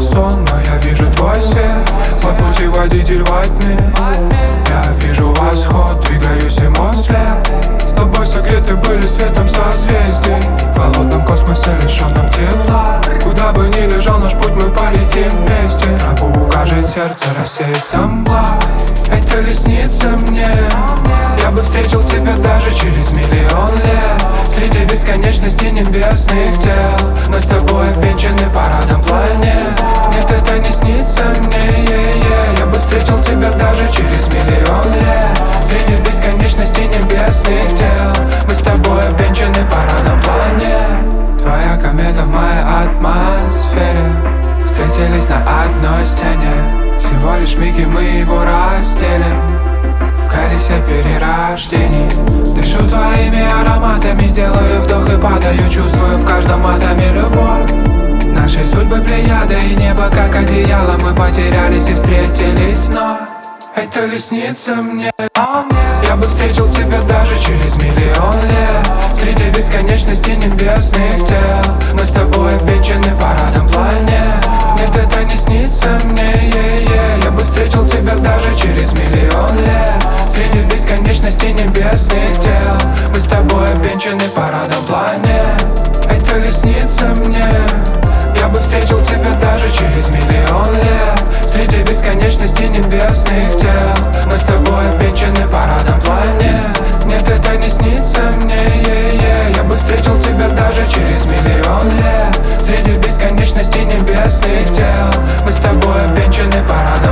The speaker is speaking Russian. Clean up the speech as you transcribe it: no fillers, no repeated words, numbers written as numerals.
сон, но я вижу твой свет. Мой путеводитель во тьме. Я вижу восход, двигаюсь ему вслед. С тобой согреты были светом созвездий. В холодном космосе, лишенном тепла. Куда бы ни лежал наш путь, мы полетим вместе. Тропу укажет сердце, рассеется мгла. Это ли снится мне? Я бы встретил тебя даже через миллион лет. Среди бесконечности небесных тел мы с тобой обвенчаны парадом планет. Нет, это не снится мне, я бы встретил тебя даже через миллион лет. Среди бесконечности небесных тел мы с тобой обвенчаны парадом планет. Твоя комета в моей атмосфере. Встретились на одной сцене. Всего лишь миг, и мы его разделим в колесе перерождений. Дышу твоими ароматами, делаю вдох и падаю. Чувствую в каждом атоме любовь. Наши судьбы плеяда и небо как одеяло. Мы потерялись и встретились вновь. Это ли снится мне? Я бы встретил тебя даже через миллион лет. Среди бесконечности небесных тел мы с тобой обвенчаны парадом планет. Нет, это не снится мне, я бы встретил тебя даже через миллион лет. Среди бесконечности небесных тел мы с тобой обвенчаны парадом планет. Это ли снится мне? Я бы встретил тебя даже через миллион лет. Среди бесконечности небесных тел мы с тобой обвенчаны парадом планет. Нет, это не снится мне, я бы встретил тебя даже через миллион лет. Среди бесконечности небесных тел мы с тобой обвенчаны парадом